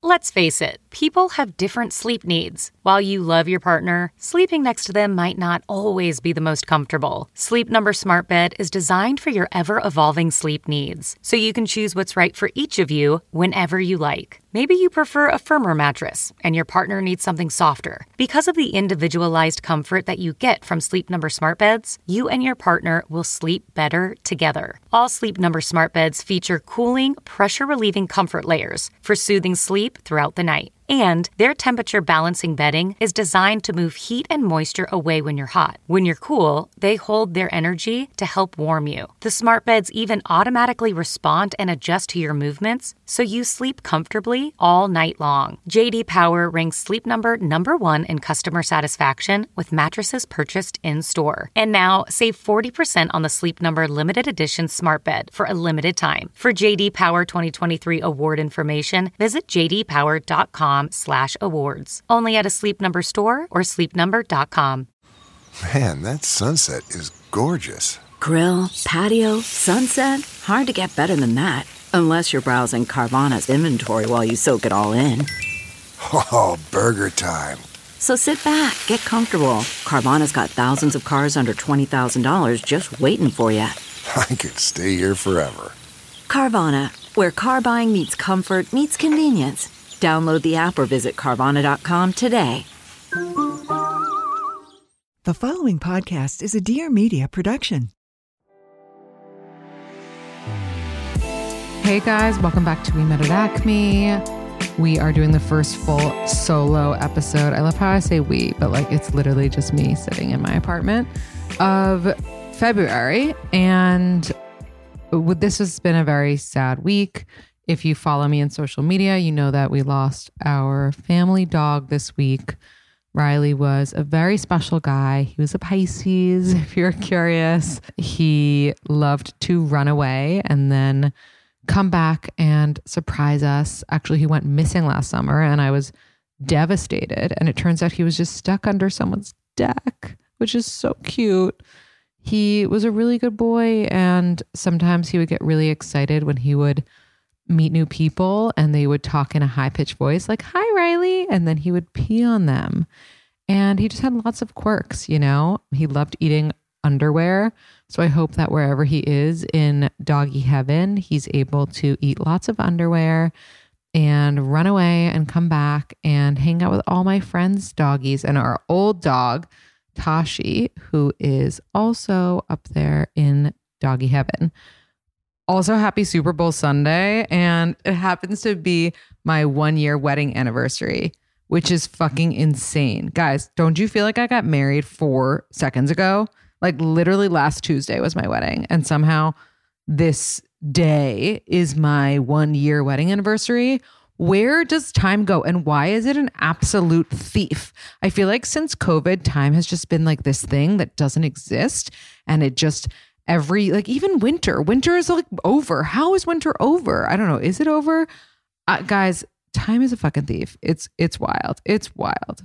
Let's face it, people have different sleep needs. While you love your partner, sleeping next to them might not always be the most comfortable. Sleep Number Smart Bed is designed for your ever-evolving sleep needs, so you can choose what's right for each of you whenever you like. Maybe you prefer a firmer mattress and your partner needs something softer. Because of the individualized comfort that you get from Sleep Number Smart Beds, you and your partner will sleep better together. All Sleep Number Smart Beds feature cooling, pressure-relieving comfort layers for soothing sleep throughout the night. And their temperature balancing bedding is designed to move heat and moisture away when you're hot. When you're cool, they hold their energy to help warm you. The smart beds even automatically respond and adjust to your movements, so you sleep comfortably all night long. J.D. Power ranks Sleep Number #1 in customer satisfaction with mattresses purchased in-store. And now, save 40% on the Sleep Number limited edition smart bed for a limited time. For J.D. Power 2023 award information, visit jdpower.com/awards. Only at a Sleep Number store or sleepnumber.com. Man, that sunset is gorgeous. Grill, patio, sunset. Hard to get better than that. Unless you're browsing Carvana's inventory while you soak it all in. Oh, burger time. So sit back, get comfortable. Carvana's got thousands of cars under $20,000 just waiting for you. I could stay here forever. Carvana, where car buying meets comfort meets convenience. Download the app or visit Carvana.com today. The following podcast is a Dear Media production. Hey guys, welcome back to We Met at Acme. We are doing the first full solo episode. I love how I say we, but like it's literally just me sitting in my apartment of February. And this has been a very sad week. If you follow me on social media, you know that we lost our family dog this week. Riley was a very special guy. He was a Pisces, if you're curious. He loved to run away and then come back and surprise us. Actually, he went missing last summer and I was devastated. And it turns out he was just stuck under someone's deck, which is so cute. He was a really good boy. And sometimes he would get really excited when he would meet new people and they would talk in a high-pitched voice like, "Hi, Riley." And then he would pee on them. And he just had lots of quirks, you know? He loved eating underwear. So I hope that wherever he is in doggy heaven, he's able to eat lots of underwear and run away and come back and hang out with all my friends' doggies and our old dog, Tashi, who is also up there in doggy heaven. Also, happy Super Bowl Sunday. And it happens to be my 1-year wedding anniversary, which is fucking insane. Guys, don't you feel like I got married 4 seconds ago? Like literally last Tuesday was my wedding. And somehow this day is my 1-year wedding anniversary. Where does time go? And why is it an absolute thief? I feel like since COVID, time has just been like this thing that doesn't exist. And it just... even winter is like over. How is winter over? I don't know. Is it over? Guys, time is a fucking thief. It's wild. It's wild.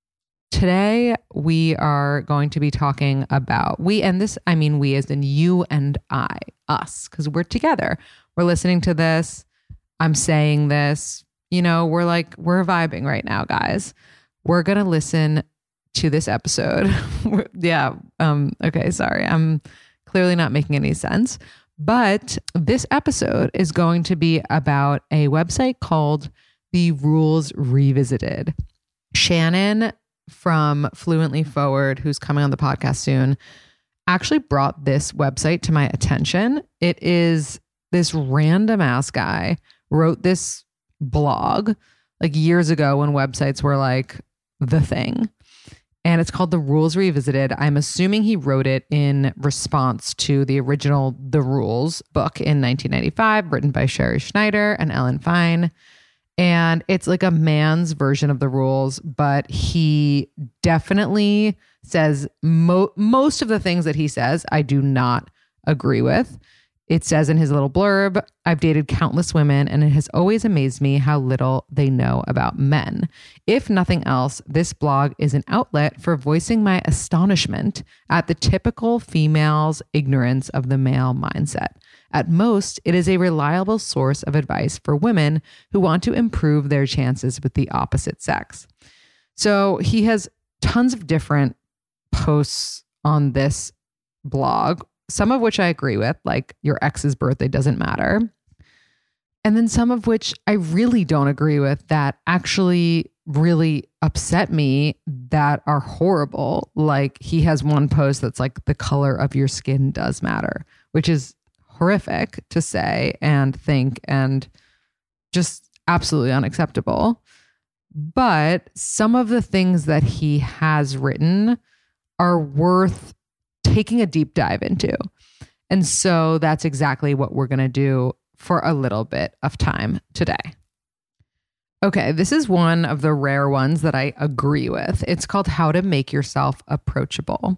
Today, we are going to be talking about we as in you and I, us, because we're together. We're listening to this. I'm saying this, we're vibing right now, guys. We're going to listen to this episode. Yeah. Okay. Sorry. I'm clearly not making any sense. But this episode is going to be about a website called The Rules Revisited. Shannon from Fluently Forward, who's coming on the podcast soon, actually brought this website to my attention. It is this random ass guy wrote this blog like years ago when websites were like the thing. And it's called The Rules Revisited. I'm assuming he wrote it in response to the original The Rules book in 1995, written by Sherry Schneider and Ellen Fine. And it's like a man's version of the rules, but he definitely says most of the things that he says, I do not agree with. It says in his little blurb, I've dated countless women and it has always amazed me how little they know about men. If nothing else, this blog is an outlet for voicing my astonishment at the typical female's ignorance of the male mindset. At most, it is a reliable source of advice for women who want to improve their chances with the opposite sex. So he has tons of different posts on this blog, some of which I agree with, like your ex's birthday doesn't matter. And then some of which I really don't agree with that actually really upset me, that are horrible. Like he has one post that's like the color of your skin does matter, which is horrific to say and think and just absolutely unacceptable. But some of the things that he has written are worth taking a deep dive into. And so that's exactly what we're going to do for a little bit of time today. Okay, this is one of the rare ones that I agree with. It's called How to Make Yourself Approachable.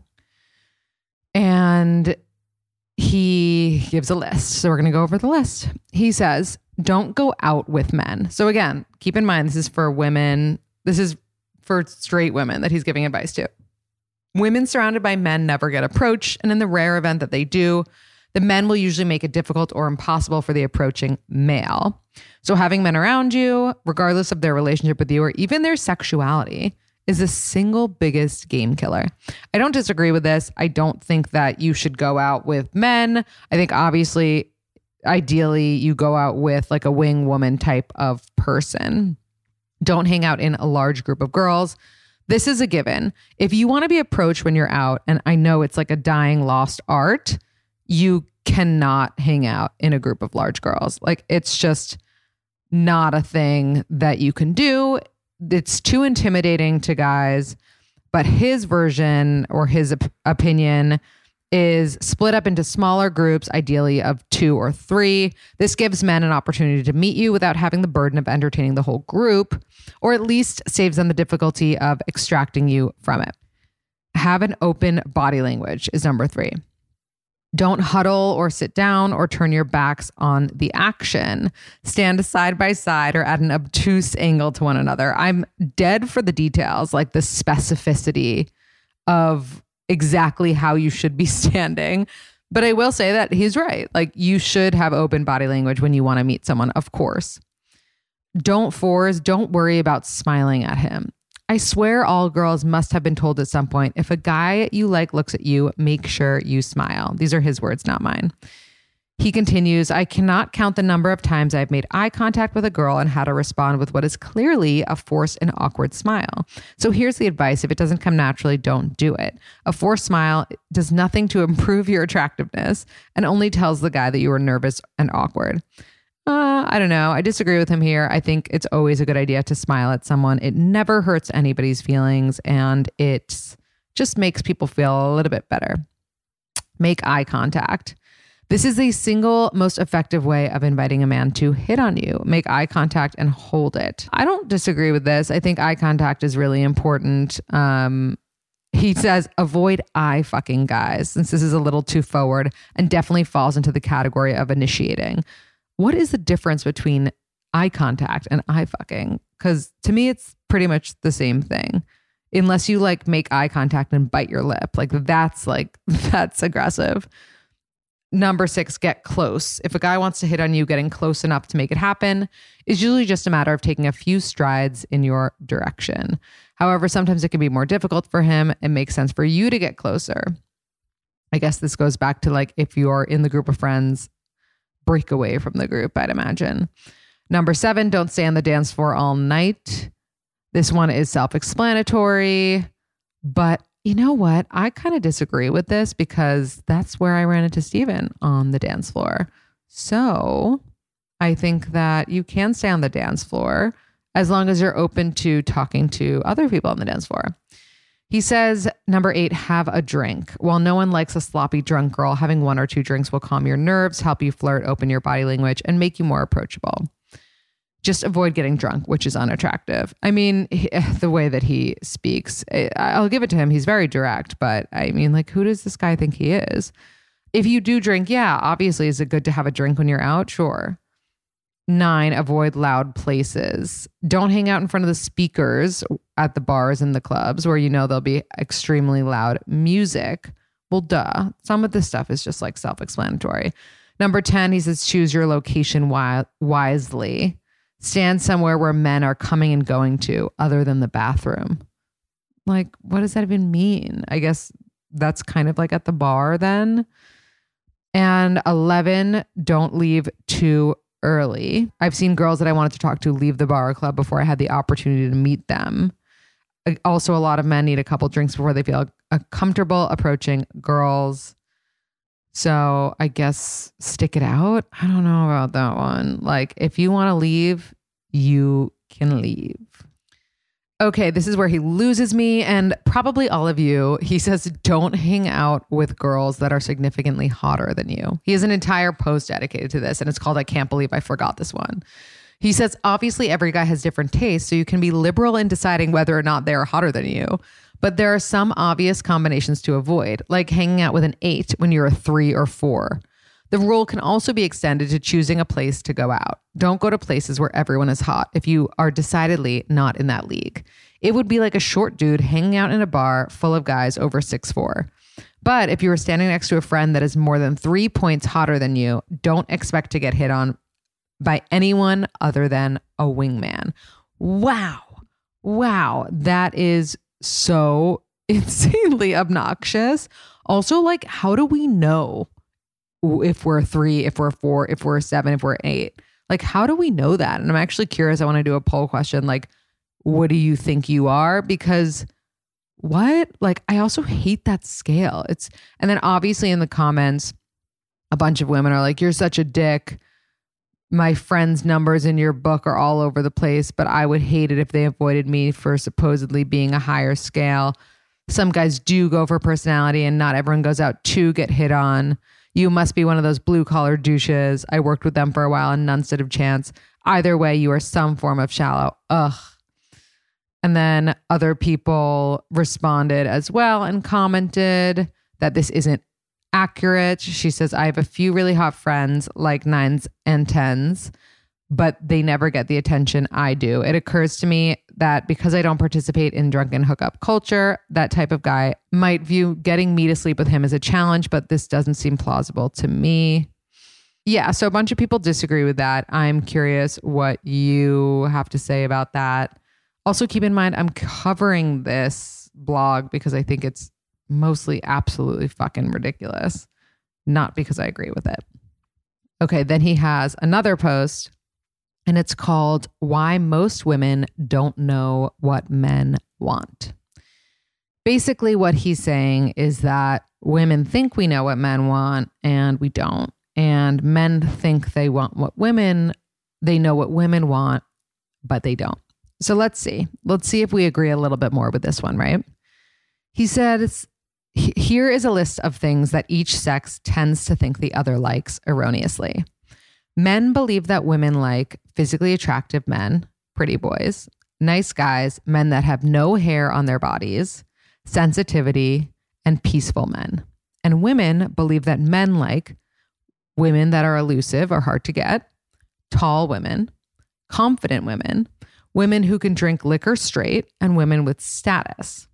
And he gives a list. So we're going to go over the list. He says, don't go out with men. So again, keep in mind, this is for women. This is for straight women that he's giving advice to. Women surrounded by men never get approached, and in the rare event that they do, the men will usually make it difficult or impossible for the approaching male. So having men around you, regardless of their relationship with you or even their sexuality, is the single biggest game killer. I don't disagree with this. I don't think that you should go out with men. I think obviously, ideally, you go out with like a wing woman type of person. Don't hang out in a large group of girls. This is a given. If you want to be approached when you're out, and I know it's like a dying lost art, you cannot hang out in a group of large girls. Like it's just not a thing that you can do. It's too intimidating to guys. But his version or his opinion is split up into smaller groups, ideally of 2 or 3. This gives men an opportunity to meet you without having the burden of entertaining the whole group, or at least saves them the difficulty of extracting you from it. Have an open body language is number 3. Don't huddle or sit down or turn your backs on the action. Stand side by side or at an obtuse angle to one another. I'm dead for the details, like the specificity of exactly how you should be standing. But I will say that he's right. Like you should have open body language when you want to meet someone, of course. Don't worry about smiling at him. I swear all girls must have been told at some point, if a guy you like looks at you, make sure you smile. These are his words, not mine. He continues, I cannot count the number of times I've made eye contact with a girl and how to respond with what is clearly a forced and awkward smile. So here's the advice. If it doesn't come naturally, don't do it. A forced smile does nothing to improve your attractiveness and only tells the guy that you are nervous and awkward. I don't know. I disagree with him here. I think it's always a good idea to smile at someone. It never hurts anybody's feelings and it just makes people feel a little bit better. Make eye contact. This is the single most effective way of inviting a man to hit on you. Make eye contact and hold it. I don't disagree with this. I think eye contact is really important. He says, avoid eye fucking guys, since this is a little too forward and definitely falls into the category of initiating. What is the difference between eye contact and eye fucking? Because to me, it's pretty much the same thing. Unless you like make eye contact and bite your lip. That's aggressive. Number 6, get close. If a guy wants to hit on you, getting close enough to make it happen is usually just a matter of taking a few strides in your direction. However, sometimes it can be more difficult for him. It makes sense for you to get closer. I guess this goes back to like if you're in the group of friends, break away from the group, I'd imagine. Number 7, don't stay on the dance floor all night. This one is self-explanatory, but you know what? I kind of disagree with this because that's where I ran into Steven, on the dance floor. So I think that you can stay on the dance floor as long as you're open to talking to other people on the dance floor. He says, number 8, have a drink. While no one likes a sloppy drunk girl, having 1 or 2 drinks will calm your nerves, help you flirt, open your body language, and make you more approachable. Just avoid getting drunk, which is unattractive. I mean, the way that he speaks, I'll give it to him. He's very direct, but I mean, like, who does this guy think he is? If you do drink, yeah, obviously, is it good to have a drink when you're out? Sure. 9, avoid loud places. Don't hang out in front of the speakers at the bars and the clubs where you know there'll be extremely loud music. Well, duh. Some of this stuff is just like self-explanatory. Number 10, he says, choose your location wisely. Stand somewhere where men are coming and going to other than the bathroom. Like, what does that even mean? I guess that's kind of like at the bar then. And 11, don't leave too early. I've seen girls that I wanted to talk to leave the bar or club before I had the opportunity to meet them. Also, a lot of men need a couple drinks before they feel comfortable approaching girls. So I guess stick it out. I don't know about that one. Like, if you want to leave, you can leave. Okay, this is where he loses me and probably all of you. He says, don't hang out with girls that are significantly hotter than you. He has an entire post dedicated to this, and it's called I Can't Believe I Forgot This One. He says, obviously every guy has different tastes, so you can be liberal in deciding whether or not they are hotter than you. But there are some obvious combinations to avoid, like hanging out with an 8 when you're a 3 or 4. The rule can also be extended to choosing a place to go out. Don't go to places where everyone is hot if you are decidedly not in that league. It would be like a short dude hanging out in a bar full of guys over 6'4". But if you were standing next to a friend that is more than 3 points hotter than you, don't expect to get hit on by anyone other than a wingman. Wow. That is so insanely obnoxious. Also, like, how do we know if we're 3, if we're 4, if we're 7, if we're 8? Like, how do we know that? And I'm actually curious. I want to do a poll question. Like, what do you think you are? Because what? Like, I also hate that scale. And then obviously in the comments, a bunch of women are like, you're such a dick. My friends' numbers in your book are all over the place, but I would hate it if they avoided me for supposedly being a higher scale. Some guys do go for personality and not everyone goes out to get hit on. You must be one of those blue collar douches. I worked with them for a while and none stood a chance. Either way, you are some form of shallow. Ugh. And then other people responded as well and commented that this isn't accurate. She says, I have a few really hot friends like 9s and 10s, but they never get the attention I do. It occurs to me that because I don't participate in drunken hookup culture, that type of guy might view getting me to sleep with him as a challenge, but this doesn't seem plausible to me. Yeah, so a bunch of people disagree with that. I'm curious what you have to say about that. Also, keep in mind, I'm covering this blog because I think it's mostly absolutely fucking ridiculous, not because I agree with it. Okay, then he has another post, and it's called Why Most Women Don't Know What Men Want. Basically, what he's saying is that women think we know what men want, and we don't. And men think they want they know what women want, but they don't. So let's see. Let's see if we agree a little bit more with this one, right? He says, here is a list of things that each sex tends to think the other likes erroneously. Men believe that women like physically attractive men, pretty boys, nice guys, men that have no hair on their bodies, sensitivity, and peaceful men. And women believe that men like women that are elusive or hard to get, tall women, confident women, women who can drink liquor straight, and women with status.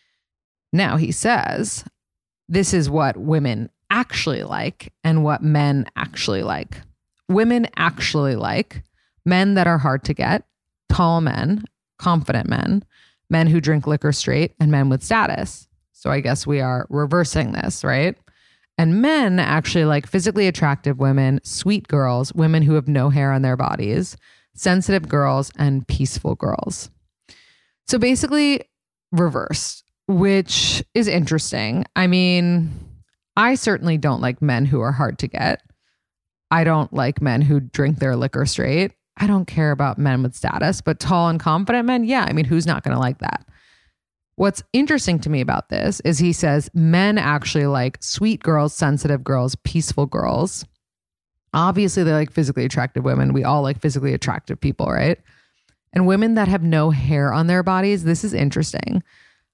Now, he says, this is what women actually like and what men actually like. Women actually like men that are hard to get, tall men, confident men, men who drink liquor straight, and men with status. So I guess we are reversing this, right? And men actually like physically attractive women, sweet girls, women who have no hair on their bodies, sensitive girls, and peaceful girls. So basically reversed, which is interesting. I mean, I certainly don't like men who are hard to get. I don't like men who drink their liquor straight. I don't care about men with status, but tall and confident men, yeah. I mean, who's not going to like that? What's interesting to me about this is he says men actually like sweet girls, sensitive girls, peaceful girls. Obviously, they like physically attractive women. We all like physically attractive people, right? And women that have no hair on their bodies, this is interesting.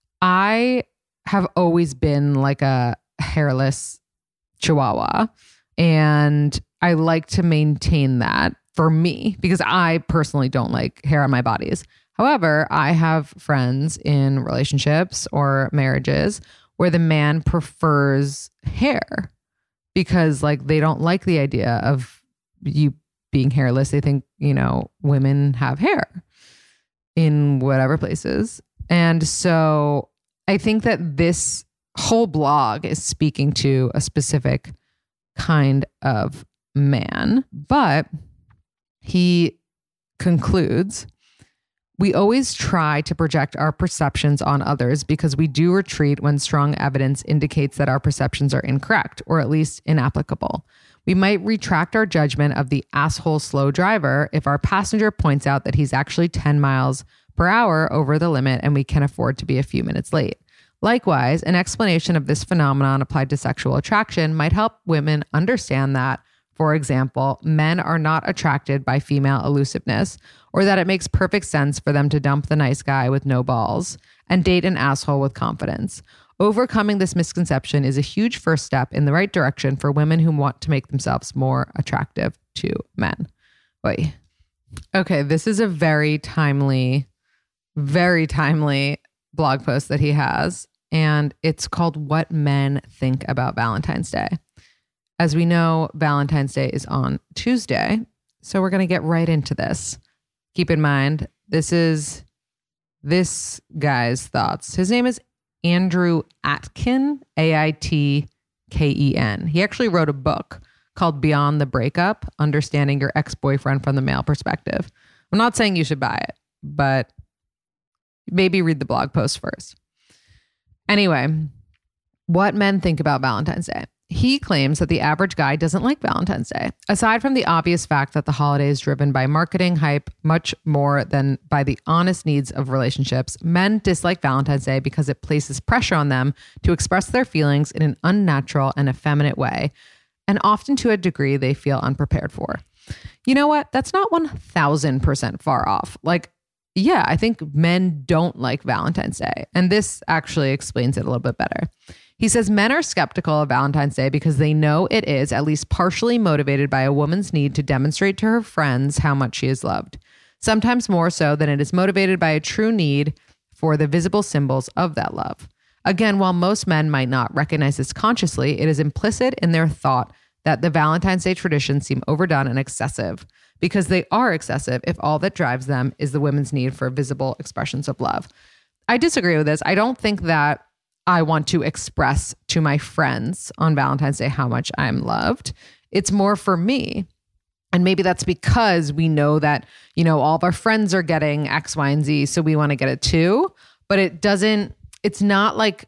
I have always been like a hairless chihuahua, and I like to maintain that for me because I personally don't like hair on my bodies. However, I have friends in relationships or marriages where the man prefers hair. because like they don't like the idea of you being hairless. They think, you know, women have hair in whatever places. And so I think that this whole blog is speaking to a specific kind of man, but he concludes, we always try to project our perceptions on others because we do retreat when strong evidence indicates that our perceptions are incorrect or at least inapplicable. We might retract our judgment of the asshole slow driver if our passenger points out that he's actually 10 miles per hour over the limit and we can afford to be a few minutes late. Likewise, an explanation of this phenomenon applied to sexual attraction might help women understand that, for example, men are not attracted by female elusiveness, or that it makes perfect sense for them to dump the nice guy with no balls and date an asshole with confidence. Overcoming this misconception is a huge first step in the right direction for women who want to make themselves more attractive to men. Oy. Okay, this is a very timely blog post that he has, and it's called What Men Think About Valentine's Day. As we know, Valentine's Day is on Tuesday, so we're going to get right into this. Keep in mind, this is this guy's thoughts. His name is Andrew Atkin, Aitken. He actually wrote a book called Beyond the Breakup, Understanding Your Ex-Boyfriend from the Male Perspective. I'm not saying you should buy it, but maybe read the blog post first. Anyway, what men think about Valentine's Day. He claims that the average guy doesn't like Valentine's Day. Aside from the obvious fact that the holiday is driven by marketing hype much more than by the honest needs of relationships, men dislike Valentine's Day because it places pressure on them to express their feelings in an unnatural and effeminate way, and often to a degree they feel unprepared for. You know what? That's not 1000% far off. Like, yeah, I think men don't like Valentine's Day. And this actually explains it a little bit better. He says men are skeptical of Valentine's Day because they know it is at least partially motivated by a woman's need to demonstrate to her friends how much she is loved, sometimes more so than it is motivated by a true need for the visible symbols of that love. Again, while most men might not recognize this consciously, it is implicit in their thought that the Valentine's Day traditions seem overdone and excessive, because they are excessive if all that drives them is the women's need for visible expressions of love. I disagree with this. I don't think that I want to express to my friends on Valentine's Day how much I'm loved. It's more for me. And maybe that's because we know that, you know, all of our friends are getting X, Y, and Z, so we want to get it too. But it's not like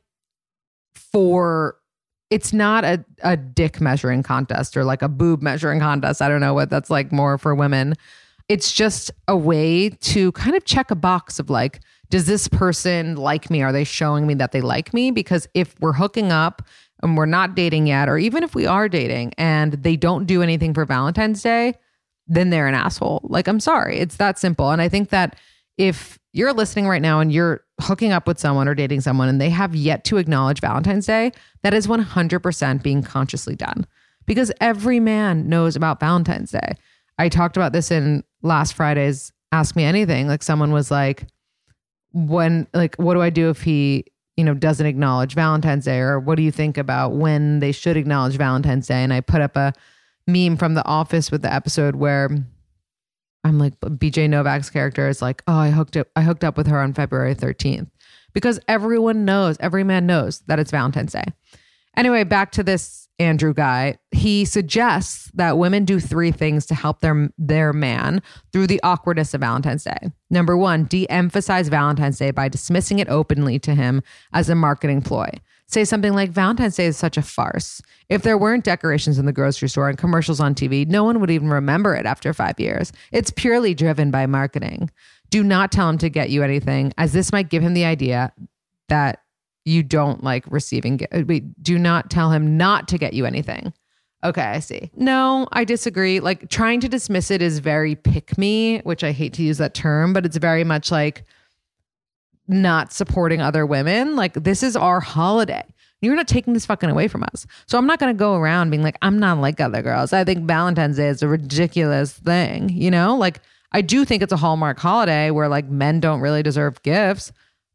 it's not a dick measuring contest or like a boob measuring contest. I don't know what that's like more for women. It's just a way to kind of check a box of like, does this person like me? Are they showing me that they like me? Because if we're hooking up and we're not dating yet, or even if we are dating and they don't do anything for Valentine's Day, then they're an asshole. Like, I'm sorry. It's that simple. And I think that if you're listening right now and you're hooking up with someone or dating someone and they have yet to acknowledge Valentine's Day, that is 100% being consciously done, because every man knows about Valentine's Day. I talked about this in last Friday's Ask Me Anything. Like, someone was like, what do I do if he, you know, doesn't acknowledge Valentine's Day? Or what do you think about when they should acknowledge Valentine's Day? And I put up a meme from The Office with the episode where I'm like, BJ Novak's character is like, oh, I hooked up with her on February 13th, because every man knows that it's Valentine's Day. Anyway, back to this Andrew guy. He suggests that women do 3 things to help their man through the awkwardness of Valentine's Day. Number 1, de-emphasize Valentine's Day by dismissing it openly to him as a marketing ploy. Say something like, Valentine's Day is such a farce. If there weren't decorations in the grocery store and commercials on TV, no one would even remember it after 5 years. It's purely driven by marketing. Do not tell him to get you anything, as this might give him the idea that you don't like receiving. Do not tell him not to get you anything. Okay, I see. No, I disagree. Like, trying to dismiss it is very pick me, which I hate to use that term, but it's very much like not supporting other women. Like, this is our holiday. You're not taking this fucking away from us. So I'm not going to go around being like, I'm not like other girls. I think Valentine's Day is a ridiculous thing. You know, like, I do think it's a Hallmark holiday where like men don't really deserve gifts,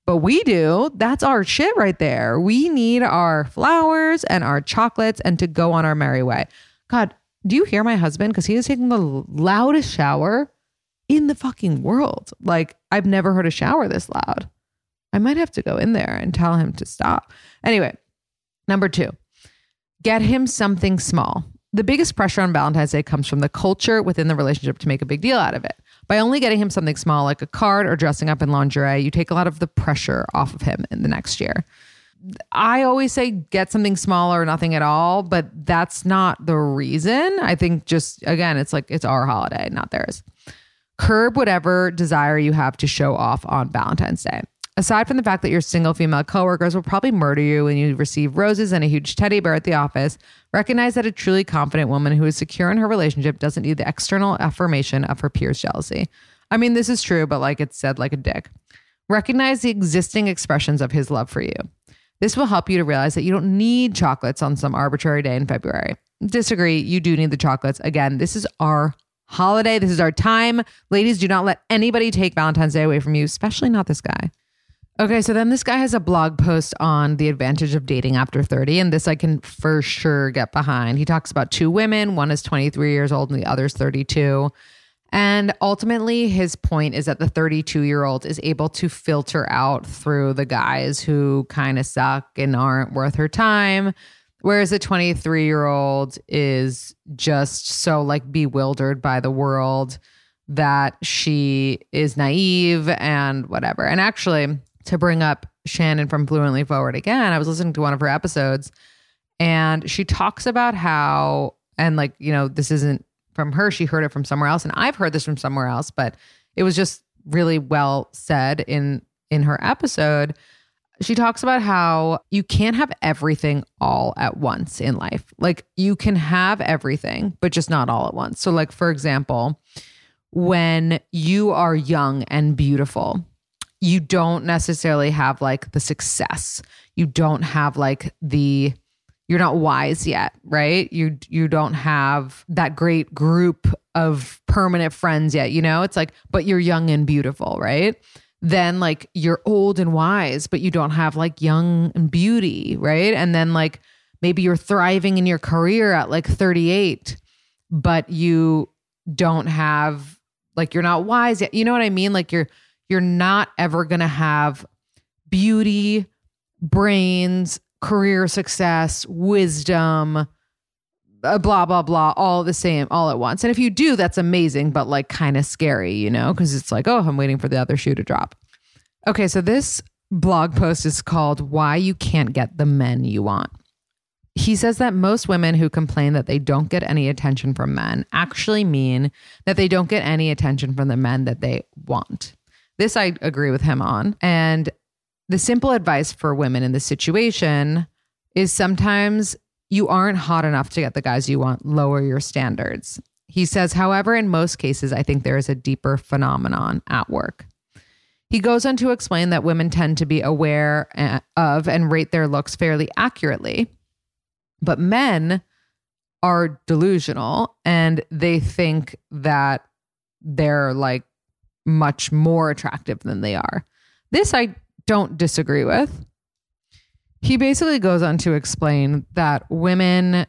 But we do. That's our shit right there. We need our flowers and our chocolates and to go on our merry way. God, do you hear my husband? Because he is taking the loudest shower in the fucking world. Like, I've never heard a shower this loud. I might have to go in there and tell him to stop. Anyway, number 2, get him something small. The biggest pressure on Valentine's Day comes from the culture within the relationship to make a big deal out of it. By only getting him something small like a card or dressing up in lingerie, you take a lot of the pressure off of him in the next year. I always say get something small or nothing at all, but that's not the reason. I think just, again, it's like it's our holiday, not theirs. Curb whatever desire you have to show off on Valentine's Day. Aside from the fact that your single female coworkers will probably murder you when you receive roses and a huge teddy bear at the office, recognize that a truly confident woman who is secure in her relationship doesn't need the external affirmation of her peers' jealousy. I mean, this is true, but like it's said like a dick. Recognize the existing expressions of his love for you. This will help you to realize that you don't need chocolates on some arbitrary day in February. Disagree, you do need the chocolates. Again, this is our holiday. This is our time. Ladies, do not let anybody take Valentine's Day away from you, especially not this guy. Okay, so then this guy has a blog post on the advantage of dating after 30, and this I can for sure get behind. He talks about 2 women. One is 23 years old and the other's 32. And ultimately, his point is that the 32-year-old is able to filter out through the guys who kind of suck and aren't worth her time, whereas the 23-year-old is just so like bewildered by the world that she is naive and whatever. And actually, to bring up Shannon from Fluently Forward again, I was listening to one of her episodes and she talks about how, and like, you know, this isn't from her, she heard it from somewhere else. And I've heard this from somewhere else, but it was just really well said in her episode. She talks about how you can't have everything all at once in life. Like you can have everything, but just not all at once. So like, for example, when you are young and beautiful, you don't necessarily have like the success. You don't have like you're not wise yet, right? You don't have that great group of permanent friends yet, you know? It's like, but you're young and beautiful, right? Then like you're old and wise, but you don't have like young and beauty, right? And then like maybe you're thriving in your career at like 38, but you don't have like, you're not wise yet. You know what I mean? Like you're not ever going to have beauty, brains, career success, wisdom, blah, blah, blah, all the same, all at once. And if you do, that's amazing, but like kind of scary, you know, because it's like, oh, I'm waiting for the other shoe to drop. Okay, so this blog post is called Why You Can't Get the Men You Want. He says that most women who complain that they don't get any attention from men actually mean that they don't get any attention from the men that they want. This I agree with him on. And the simple advice for women in this situation is sometimes you aren't hot enough to get the guys you want. Lower your standards. He says, however, in most cases, I think there is a deeper phenomenon at work. He goes on to explain that women tend to be aware of and rate their looks fairly accurately, but men are delusional and they think that they're like much more attractive than they are. This I don't disagree with. He basically goes on to explain that women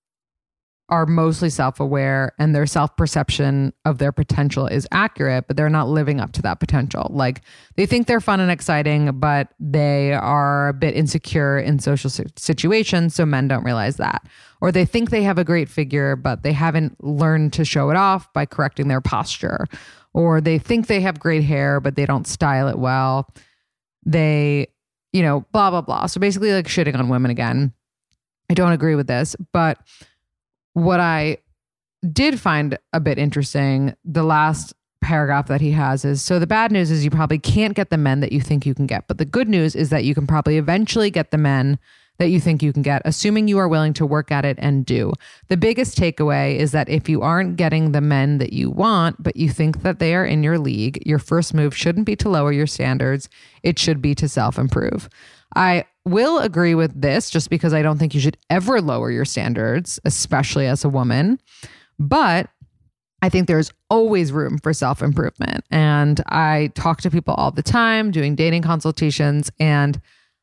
are mostly self-aware and their self-perception of their potential is accurate, but they're not living up to that potential. Like they think they're fun and exciting, but they are a bit insecure in social situations, so men don't realize that. Or they think they have a great figure, but they haven't learned to show it off by correcting their posture. Or they think they have great hair, but they don't style it well. They, you know, blah, blah, blah. So basically like shitting on women again. I don't agree with this, but what I did find a bit interesting, the last paragraph that he has is, so the bad news is you probably can't get the men that you think you can get. But the good news is that you can probably eventually get the men that you think you can get, assuming you are willing to work at it and do. The biggest takeaway is that if you aren't getting the men that you want, but you think that they are in your league, your first move shouldn't be to lower your standards. It should be to self-improve. I will agree with this just because I don't think you should ever lower your standards, especially as a woman. But I think there's always room for self-improvement. And I talk to people all the time doing dating consultations. And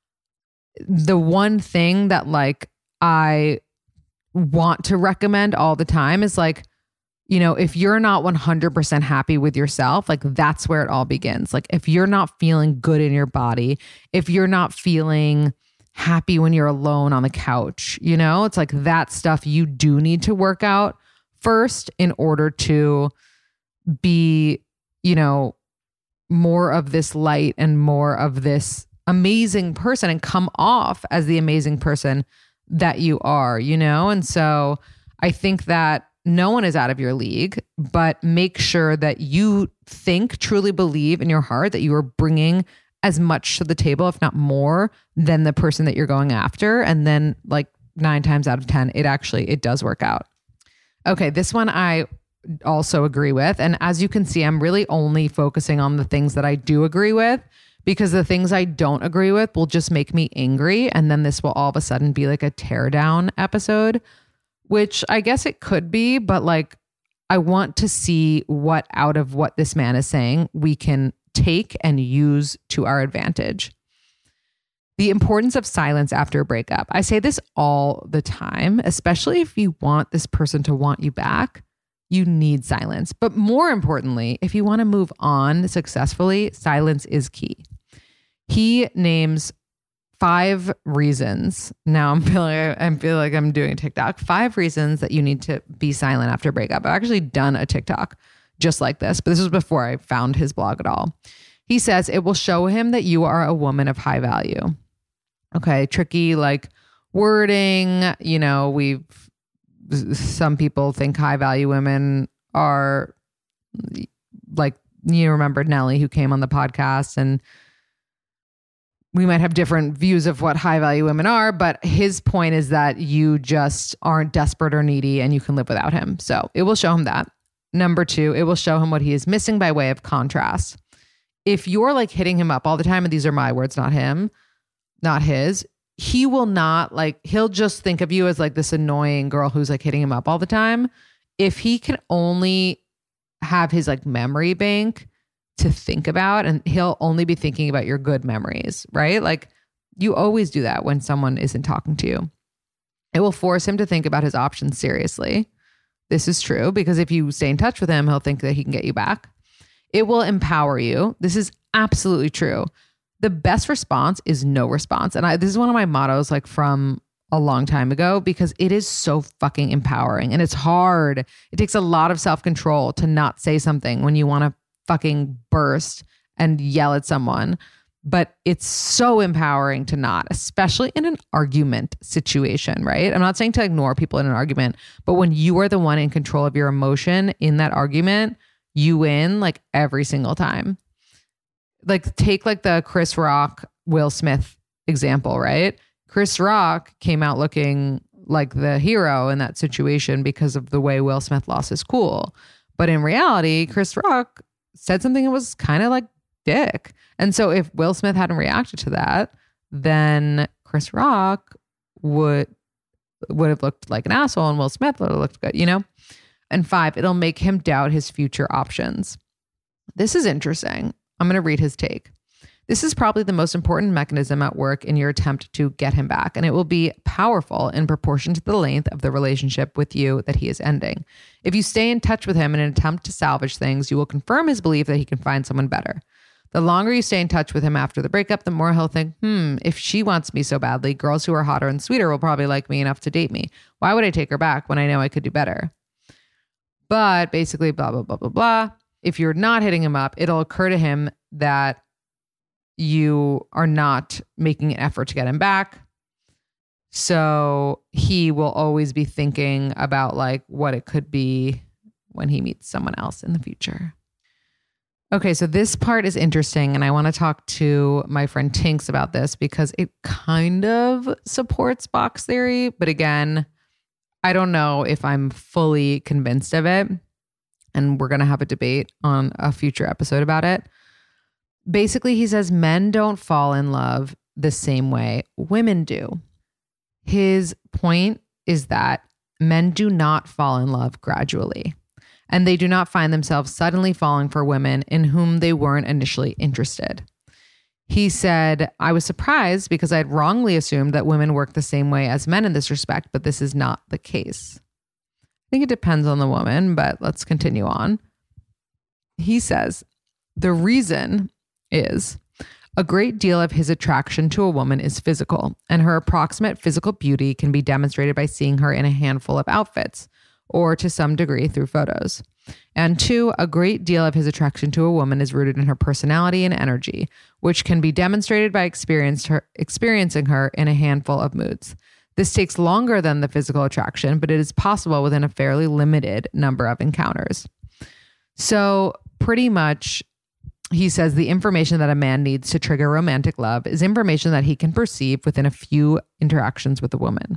the one thing that like I want to recommend all the time is like, you know, if you're not 100% happy with yourself, like that's where it all begins. Like if you're not feeling good in your body, if you're not feeling happy when you're alone on the couch, you know, it's like that stuff you do need to work out first in order to be, you know, more of this light and more of this amazing person and come off as the amazing person that you are, you know? And so I think that no one is out of your league, but make sure that you truly believe in your heart that you are bringing as much to the table, if not more, than the person that you're going after. And then like 9 times out of 10, it does work out. Okay, this one I also agree with. And as you can see, I'm really only focusing on the things that I do agree with, because the things I don't agree with will just make me angry. And then this will all of a sudden be like a tear down episode, which I guess it could be, but like, I want to see what out of what this man is saying we can take and use to our advantage. The importance of silence after a breakup. I say this all the time, especially if you want this person to want you back, you need silence. But more importantly, if you want to move on successfully, silence is key. He names 5 reasons. Now I feel like I'm doing a TikTok. 5 reasons that you need to be silent after a breakup. I've actually done a TikTok just like this, but this was before I found his blog at all. He says it will show him that you are a woman of high value. Okay, tricky like wording. You know, some people think high value women are like, you remember Nelly who came on the podcast, and we might have different views of what high value women are, but his point is that you just aren't desperate or needy and you can live without him. So it will show him that. Number 2, it will show him what he is missing by way of contrast. If you're like hitting him up all the time, and these are my words, not his, he will not like, he'll just think of you as like this annoying girl who's like hitting him up all the time. If he can only have his like memory bank to think about, and he'll only be thinking about your good memories, right? Like you always do that when someone isn't talking to you. It will force him to think about his options seriously. This is true because if you stay in touch with him, he'll think that he can get you back. It will empower you. This is absolutely true. The best response is no response. And this is one of my mottos like from a long time ago, because it is so fucking empowering and it's hard. It takes a lot of self-control to not say something when you want to fucking burst and yell at someone. But it's so empowering to not, especially in an argument situation, right? I'm not saying to ignore people in an argument, but when you are the one in control of your emotion in that argument, you win like every single time. Like take like the Chris Rock, Will Smith example, right? Chris Rock came out looking like the hero in that situation because of the way Will Smith lost his cool. But in reality, Chris Rock said something that was kind of like dick. And so if Will Smith hadn't reacted to that, then Chris Rock would have looked like an asshole and Will Smith would have looked good, you know? And 5, it'll make him doubt his future options. This is interesting. I'm going to read his take. This is probably the most important mechanism at work in your attempt to get him back, and it will be powerful in proportion to the length of the relationship with you that he is ending. If you stay in touch with him in an attempt to salvage things, you will confirm his belief that he can find someone better. The longer you stay in touch with him after the breakup, the more he'll think, if she wants me so badly, girls who are hotter and sweeter will probably like me enough to date me. Why would I take her back when I know I could do better? But basically, blah, blah, blah, blah, blah. If you're not hitting him up, it'll occur to him that you are not making an effort to get him back. So he will always be thinking about like what it could be when he meets someone else in the future. Okay, so this part is interesting, and I want to talk to my friend Tinks about this because it kind of supports box theory, but again, I don't know if I'm fully convinced of it, and we're going to have a debate on a future episode about it. Basically, he says men don't fall in love the same way women do. His point is that men do not fall in love gradually. and they do not find themselves suddenly falling for women in whom they weren't initially interested. He said, I was surprised because I had wrongly assumed that women work the same way as men in this respect, but this is not the case. I think it depends on the woman, but let's continue on. He says, the reason is a great deal of his attraction to a woman is physical, and her approximate physical beauty can be demonstrated by seeing her in a handful of outfits, or to some degree through photos. And 2, a great deal of his attraction to a woman is rooted in her personality and energy, which can be demonstrated by experiencing her in a handful of moods. This takes longer than the physical attraction, but it is possible within a fairly limited number of encounters. So pretty much, he says the information that a man needs to trigger romantic love is information that he can perceive within a few interactions with a woman.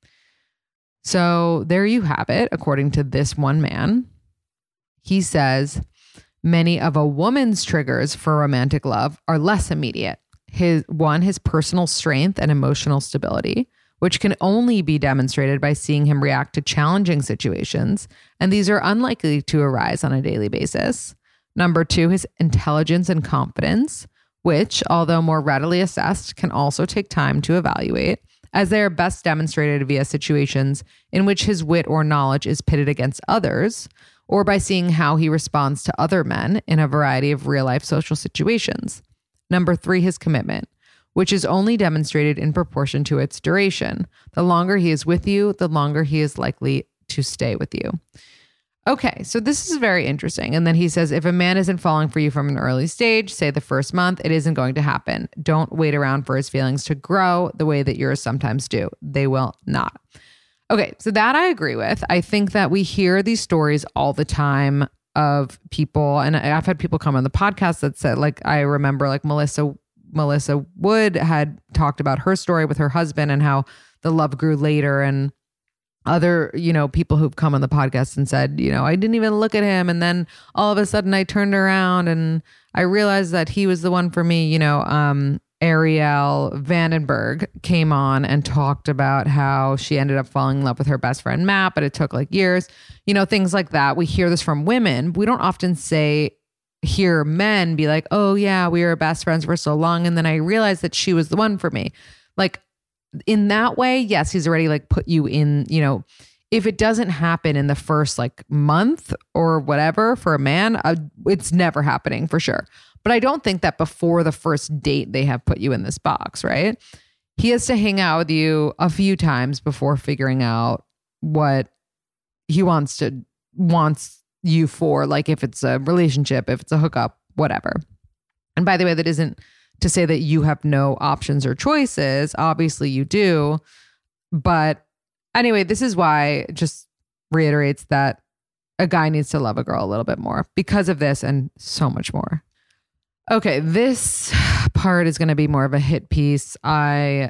So there you have it, according to this one man. He says many of a woman's triggers for romantic love are less immediate. His personal strength and emotional stability, which can only be demonstrated by seeing him react to challenging situations, and these are unlikely to arise on a daily basis. Number 2, his intelligence and confidence, which, although more readily assessed, can also take time to evaluate, as they are best demonstrated via situations in which his wit or knowledge is pitted against others, or by seeing how he responds to other men in a variety of real-life social situations. Number 3, his commitment, which is only demonstrated in proportion to its duration. The longer he is with you, the longer he is likely to stay with you. Okay, so this is very interesting. And then he says, if a man isn't falling for you from an early stage, say the first month, it isn't going to happen. Don't wait around for his feelings to grow the way that yours sometimes do. They will not. Okay, so that I agree with. I think that we hear these stories all the time of people, and I've had people come on the podcast that said, like, I remember like Melissa Wood had talked about her story with her husband and how the love grew later, and other, people who've come on the podcast and said, I didn't even look at him. And then all of a sudden I turned around and I realized that he was the one for me. Ariel Vandenberg came on and talked about how she ended up falling in love with her best friend, Matt, but it took like years, things like that. We hear this from women. We don't often hear men be like, oh yeah, we were best friends for so long. And then I realized that she was the one for me. Like, in that way, yes, he's already like put you in, if it doesn't happen in the first like month or whatever for a man, it's never happening for sure. But I don't think that before the first date, they have put you in this box, right? He has to hang out with you a few times before figuring out what he wants you for, like if it's a relationship, if it's a hookup, whatever. And by the way, that isn't to say that you have no options or choices. Obviously you do. But anyway, this is why it just reiterates that a guy needs to love a girl a little bit more because of this and so much more. Okay, this part is going to be more of a hit piece. I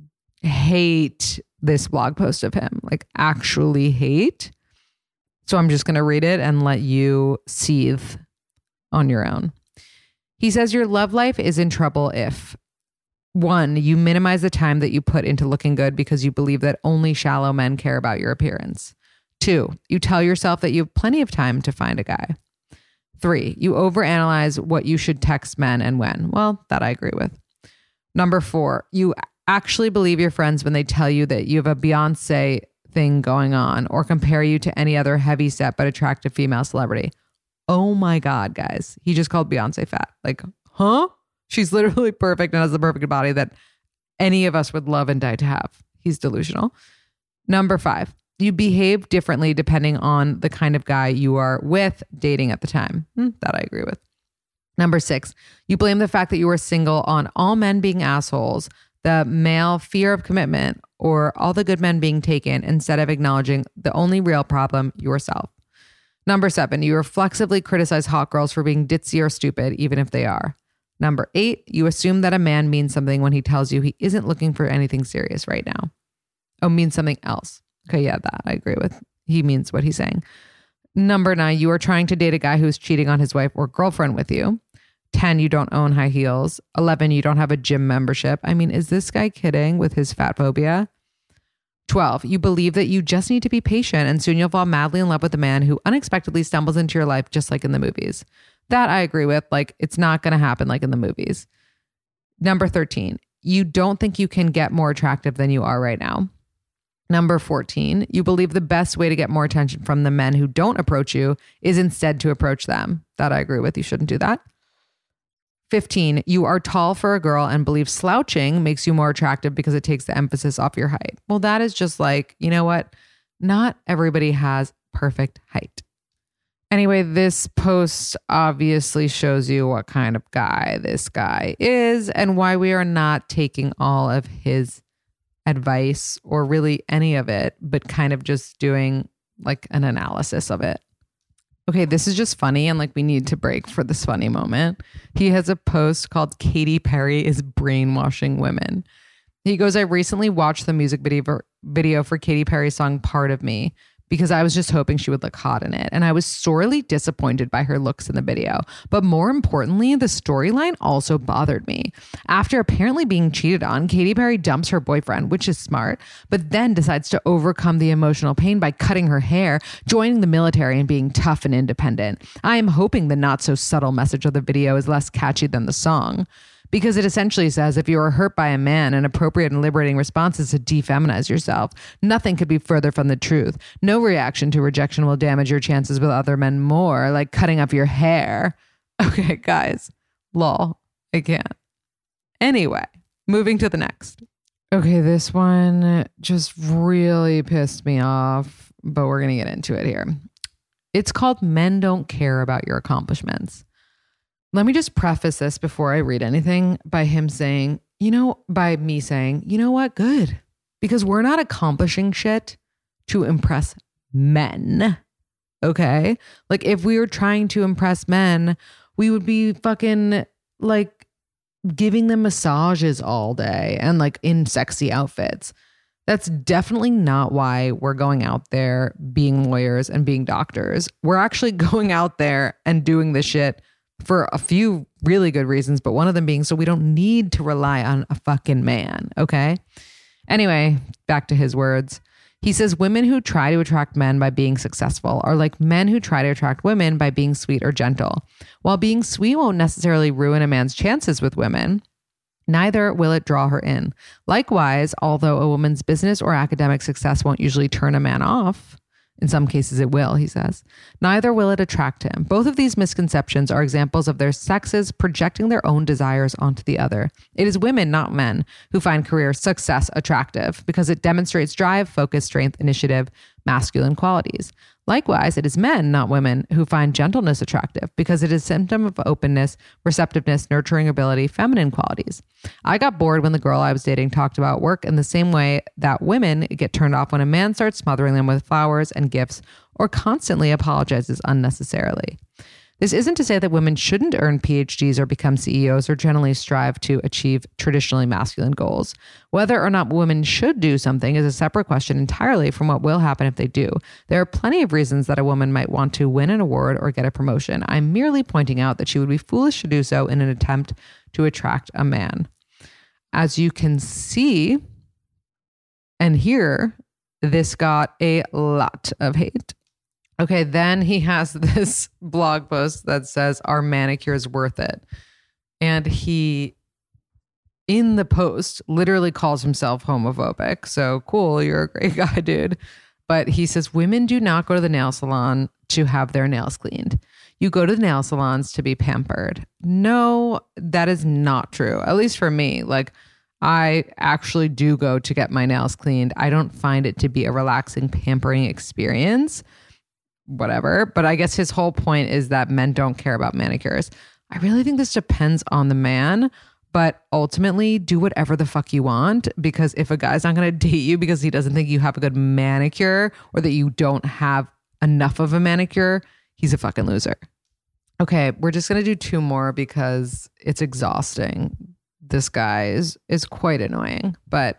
hate this blog post of him, like actually hate. So I'm just going to read it and let you seethe on your own. He says your love life is in trouble if 1, you minimize the time that you put into looking good because you believe that only shallow men care about your appearance. 2, you tell yourself that you have plenty of time to find a guy. 3, you overanalyze what you should text men and when. Well, that I agree with. Number 4, you actually believe your friends when they tell you that you have a Beyonce thing going on or compare you to any other heavyset but attractive female celebrity. Oh my God, guys. He just called Beyonce fat. Like, huh? She's literally perfect and has the perfect body that any of us would love and die to have. He's delusional. Number 5, you behave differently depending on the kind of guy you are with, dating at the time. That I agree with. Number 6, you blame the fact that you are single on all men being assholes, the male fear of commitment, or all the good men being taken instead of acknowledging the only real problem, yourself. Number 7, you reflexively criticize hot girls for being ditzy or stupid, even if they are. Number 8, you assume that a man means something when he tells you he isn't looking for anything serious right now. Oh, means something else. Okay, yeah, that I agree with. He means what he's saying. Number 9, you are trying to date a guy who's cheating on his wife or girlfriend with you. 10, you don't own high heels. 11, you don't have a gym membership. I mean, is this guy kidding with his fat phobia? 12, you believe that you just need to be patient and soon you'll fall madly in love with a man who unexpectedly stumbles into your life just like in the movies. That I agree with. Like, it's not going to happen like in the movies. Number 13, you don't think you can get more attractive than you are right now. Number 14, you believe the best way to get more attention from the men who don't approach you is instead to approach them. That I agree with. You shouldn't do that. 15, you are tall for a girl and believe slouching makes you more attractive because it takes the emphasis off your height. Well, that is just like, you know what? Not everybody has perfect height. Anyway, this post obviously shows you what kind of guy this guy is and why we are not taking all of his advice or really any of it, but kind of just doing like an analysis of it. Okay, this is just funny and like we need to break for this funny moment. He has a post called Katy Perry is brainwashing women. He goes, I recently watched the music video for Katy Perry's song Part of Me because I was just hoping she would look hot in it. And I was sorely disappointed by her looks in the video. But more importantly, the storyline also bothered me. After apparently being cheated on, Katy Perry dumps her boyfriend, which is smart, but then decides to overcome the emotional pain by cutting her hair, joining the military, and being tough and independent. I am hoping the not so subtle message of the video is less catchy than the song, because it essentially says if you are hurt by a man, an appropriate and liberating response is to defeminize yourself. Nothing could be further from the truth. No reaction to rejection will damage your chances with other men more, like cutting off your hair. Okay, guys. Lol. I can't. Anyway, moving to the next. Okay, this one just really pissed me off, but we're going to get into it here. It's called Men Don't Care About Your Accomplishments. Let me just preface this before I read anything by me saying, you know what? Good. Because we're not accomplishing shit to impress men. Okay? Like if we were trying to impress men, we would be fucking like giving them massages all day and like in sexy outfits. That's definitely not why we're going out there being lawyers and being doctors. We're actually going out there and doing this shit for a few really good reasons, but one of them being so we don't need to rely on a fucking man, okay? Anyway, back to his words. He says women who try to attract men by being successful are like men who try to attract women by being sweet or gentle. While being sweet won't necessarily ruin a man's chances with women, neither will it draw her in. Likewise, although a woman's business or academic success won't usually turn a man off, in some cases it will, he says, neither will it attract him. Both of these misconceptions are examples of their sexes projecting their own desires onto the other. It is women, not men, who find career success attractive because it demonstrates drive, focus, strength, initiative, masculine qualities. Likewise, it is men, not women, who find gentleness attractive because it is a symptom of openness, receptiveness, nurturing ability, feminine qualities. I got bored when the girl I was dating talked about work in the same way that women get turned off when a man starts smothering them with flowers and gifts or constantly apologizes unnecessarily. This isn't to say that women shouldn't earn PhDs or become CEOs or generally strive to achieve traditionally masculine goals. Whether or not women should do something is a separate question entirely from what will happen if they do. There are plenty of reasons that a woman might want to win an award or get a promotion. I'm merely pointing out that she would be foolish to do so in an attempt to attract a man. As you can see and hear, this got a lot of hate. Okay, then he has this blog post that says, "Our manicure is worth it." And he, in the post, literally calls himself homophobic. So cool, you're a great guy, dude. But he says, women do not go to the nail salon to have their nails cleaned. You go to the nail salons to be pampered. No, that is not true. At least for me. Like, I actually do go to get my nails cleaned. I don't find it to be a relaxing, pampering experience. Whatever. But I guess his whole point is that men don't care about manicures. I really think this depends on the man, but ultimately do whatever the fuck you want, because if a guy's not going to date you because he doesn't think you have a good manicure or that you don't have enough of a manicure, he's a fucking loser. Okay, we're just going to do two more because it's exhausting. This guy is quite annoying. But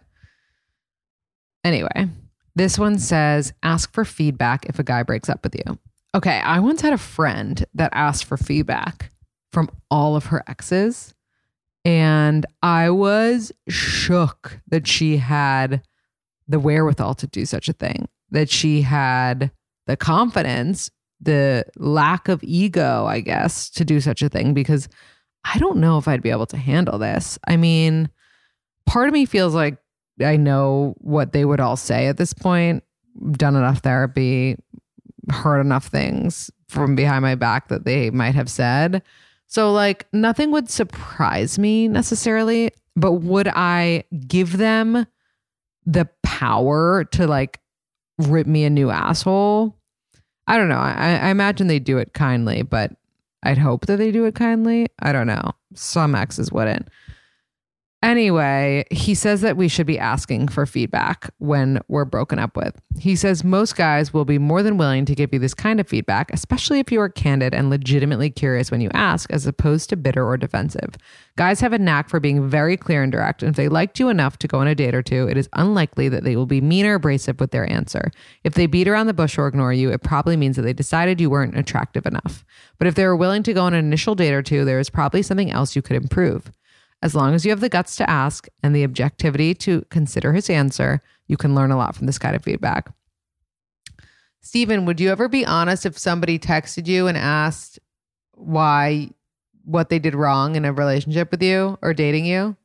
anyway, this one says, ask for feedback if a guy breaks up with you. Okay, I once had a friend that asked for feedback from all of her exes, and I was shook that she had the wherewithal to do such a thing, that she had the confidence, the lack of ego, I guess, to do such a thing, because I don't know if I'd be able to handle this. I mean, part of me feels like I know what they would all say at this point, done enough therapy, heard enough things from behind my back that they might have said. So like nothing would surprise me necessarily, but would I give them the power to like rip me a new asshole? I don't know. I imagine they do it kindly, but I'd hope that they do it kindly. I don't know. Some exes wouldn't. Anyway, he says that we should be asking for feedback when we're broken up with. He says most guys will be more than willing to give you this kind of feedback, especially if you are candid and legitimately curious when you ask, as opposed to bitter or defensive. Guys have a knack for being very clear and direct, and if they liked you enough to go on a date or two, it is unlikely that they will be mean or abrasive with their answer. If they beat around the bush or ignore you, it probably means that they decided you weren't attractive enough. But if they were willing to go on an initial date or two, there is probably something else you could improve. As long as you have the guts to ask and the objectivity to consider his answer, you can learn a lot from this kind of feedback. Steven, would you ever be honest if somebody texted you and asked what they did wrong in a relationship with you or dating you?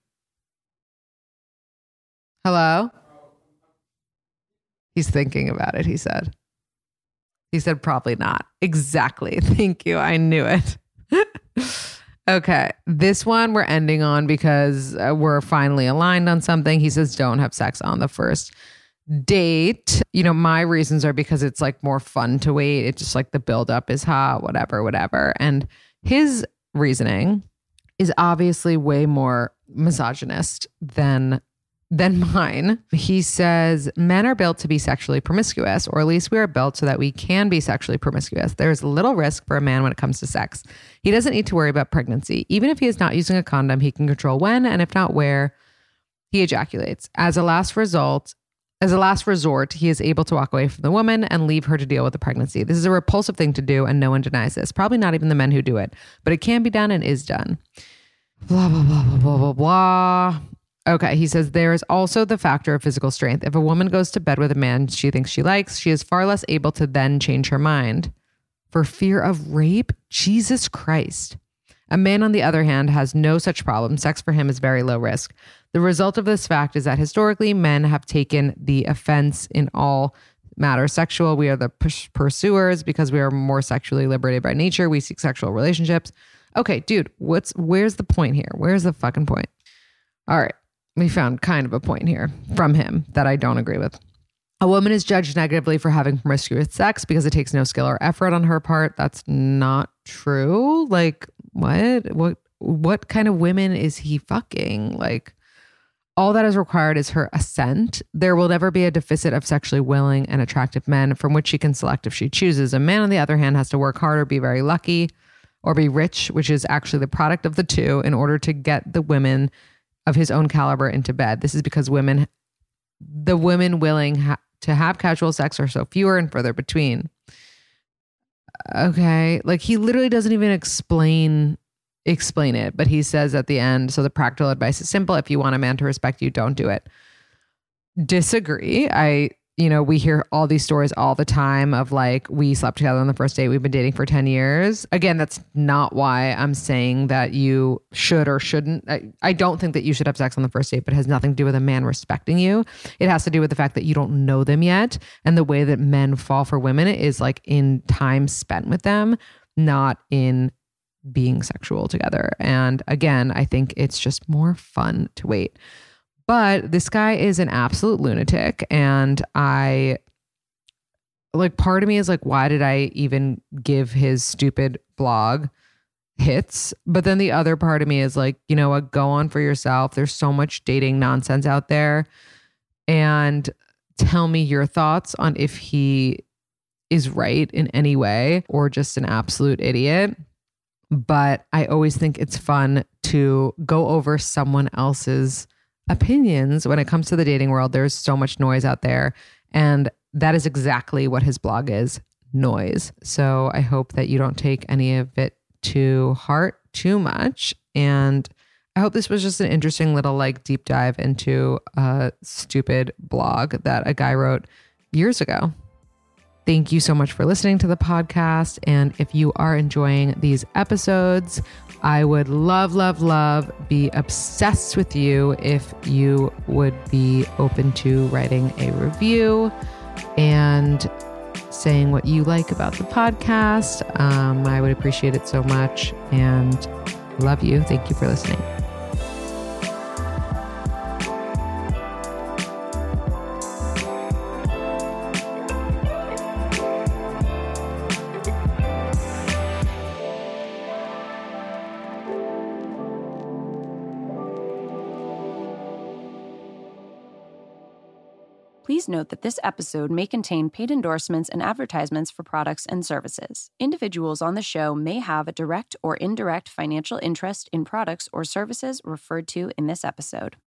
Hello? He's thinking about it, he said. He said probably not. Exactly. Thank you. I knew it. Okay, this one we're ending on because we're finally aligned on something. He says don't have sex on the first date. You know, my reasons are because it's like more fun to wait. It's just like the buildup is hot, whatever. And his reasoning is obviously way more misogynist than mine. He says men are built to be sexually promiscuous, or at least we are built so that we can be sexually promiscuous. There's little risk for a man when it comes to sex. He doesn't need to worry about pregnancy. Even if he is not using a condom, he can control when and if not where he ejaculates. As a last resort, he is able to walk away from the woman and leave her to deal with the pregnancy. This is a repulsive thing to do and no one denies this. Probably not even the men who do it, but it can be done and is done. Blah, blah, blah, blah, blah, blah, blah. Okay, he says there is also the factor of physical strength. If a woman goes to bed with a man she thinks she likes, she is far less able to then change her mind. For fear of rape? Jesus Christ. A man, on the other hand, has no such problem. Sex for him is very low risk. The result of this fact is that historically, men have taken the offense in all matters sexual. We are the pursuers because we are more sexually liberated by nature. We seek sexual relationships. Okay, dude, where's the point here? Where's the fucking point? All right. We found kind of a point here from him that I don't agree with. A woman is judged negatively for having promiscuous sex because it takes no skill or effort on her part. That's not true. Like, what kind of women is he fucking? Like, all that is required is her assent. There will never be a deficit of sexually willing and attractive men from which she can select if she chooses. A man, on the other hand, has to work hard or be very lucky or be rich, which is actually the product of the two, in order to get the women of his own caliber into bed. This is because the women willing to have casual sex are so fewer and further between. Okay. Like he literally doesn't even explain it, but he says at the end, so the practical advice is simple. If you want a man to respect you, don't do it. Disagree. We hear all these stories all the time of like, we slept together on the first date. We've been dating for 10 years. Again, that's not why I'm saying that you should or shouldn't. I don't think that you should have sex on the first date, but it has nothing to do with a man respecting you. It has to do with the fact that you don't know them yet. And the way that men fall for women is like in time spent with them, not in being sexual together. And again, I think it's just more fun to wait. But this guy is an absolute lunatic. And part of me is like, why did I even give his stupid blog hits? But then the other part of me is like, you know what, go on for yourself. There's so much dating nonsense out there. And tell me your thoughts on if he is right in any way or just an absolute idiot. But I always think it's fun to go over someone else's opinions when it comes to the dating world. There's so much noise out there, and that is exactly what his blog is, noise. So I hope that you don't take any of it to heart too much. And I hope this was just an interesting little like deep dive into a stupid blog that a guy wrote years ago. Thank you so much for listening to the podcast. And if you are enjoying these episodes, I would love, be obsessed with you if you would be open to writing a review and saying what you like about the podcast. I would appreciate it so much and love you. Thank you for listening. Please note that this episode may contain paid endorsements and advertisements for products and services. Individuals on the show may have a direct or indirect financial interest in products or services referred to in this episode.